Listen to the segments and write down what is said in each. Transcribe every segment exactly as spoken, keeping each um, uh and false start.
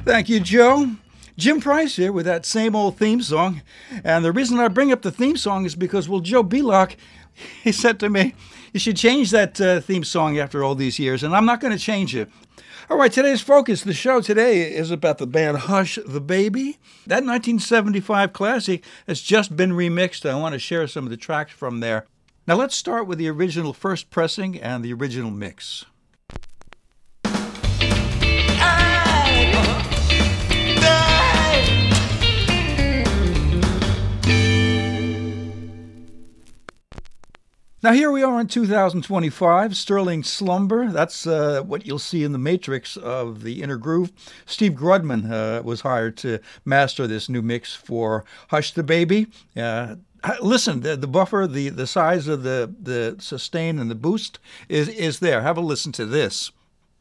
Thank you, Joe. Jim Price here with that same old theme song. And the reason I bring up the theme song is because, well, Joe Belock, he said to me, you should change that uh, theme song after all these years, and I'm not going to change it. All right, today's focus, the show today is about the band Hush the Baby. That nineteen seventy-five classic has just been remixed. I want to share some of the tracks from there. Now let's start with the original first pressing and the original mix. Now here we are in two thousand twenty-five, Sterling Slumber. That's uh, what you'll see in the matrix of the inner groove. Steve Grudman uh, was hired to master this new mix for Hush the Baby. Uh, listen, the, the buffer, the, the size of the, the sustain and the boost is, is there. Have a listen to this.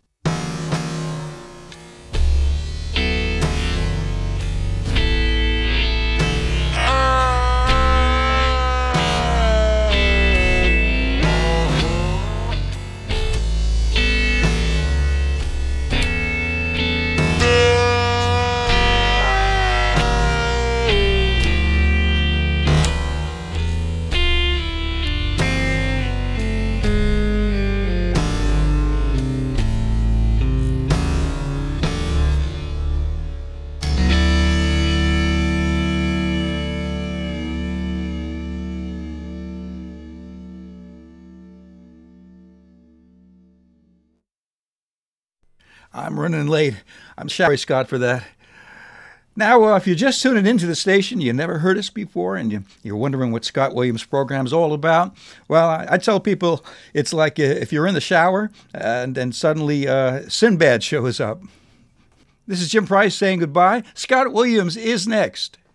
I'm running late. I'm sorry, Scott, for that. Now, uh, if you're just tuning into the station, you never heard us before, and you, you're wondering what Scott Williams' program is all about, well, I, I tell people it's like uh, if you're in the shower and then suddenly uh, Sinbad shows up. This is Jim Price saying goodbye. Scott Williams is next.